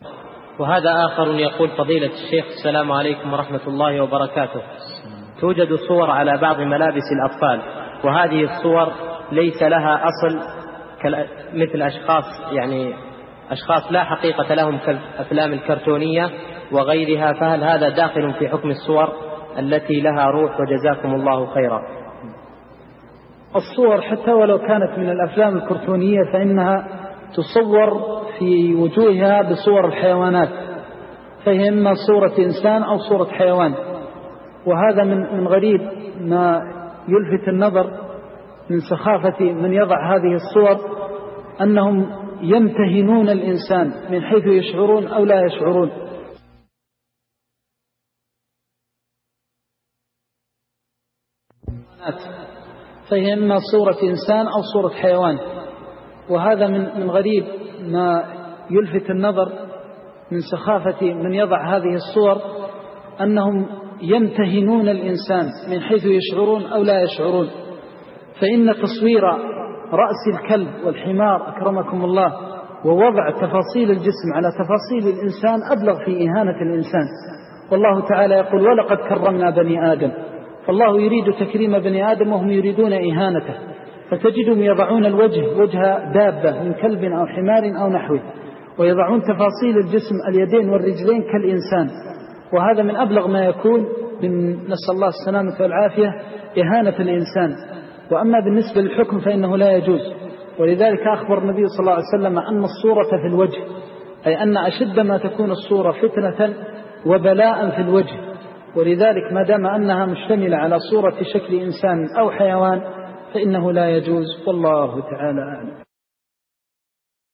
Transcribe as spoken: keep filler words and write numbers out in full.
وهذا آخر يقول: فضيلة الشيخ السلام عليكم ورحمة الله وبركاته. توجد صور على بعض ملابس الأطفال، وهذه الصور ليس لها أصل مثل أشخاص يعني أشخاص لا حقيقة لهم كالأفلام الكرتونية وغيرها، فهل هذا داخل في حكم الصور التي لها روح؟ وجزاكم الله خيرا. الصور حتى ولو كانت من الأفلام الكرتونية فإنها تصور في وجوهها بصور الحيوانات، فهي إما صورة إنسان أو صورة حيوان. وهذا من من غريب ما يلفت النظر من سخافة من يضع هذه الصور، أنهم يمتهنون الإنسان من حيث يشعرون أو لا يشعرون. فهي إما صورة إنسان أو صورة حيوان. وهذا من من غريب ما يلفت النظر من سخافة من يضع هذه الصور، أنهم يمتهنون الإنسان من حيث يشعرون أو لا يشعرون. فإن تصوير رأس الكلب والحمار أكرمكم الله ووضع تفاصيل الجسم على تفاصيل الإنسان أبلغ في إهانة الإنسان. والله تعالى يقول: ولقد كرمنا بني آدم. فالله يريد تكريم بني آدم وهم يريدون إهانته، فتجدهم يضعون الوجه وجه دابة من كلب أو حمار أو نحوه، ويضعون تفاصيل الجسم اليدين والرجلين كالإنسان. وهذا من أبلغ ما يكون من نسأل الله السلامة والعافية إهانة الإنسان. وأما بالنسبة للحكم فإنه لا يجوز، ولذلك أخبر النبي صلى الله عليه وسلم أن الصورة في الوجه، أي أن أشد ما تكون الصورة فتنة وبلاء في الوجه. ولذلك ما دام أنها مشتملة على صورة شكل إنسان أو حيوان فإنه لا يجوز، والله تعالى أعلم.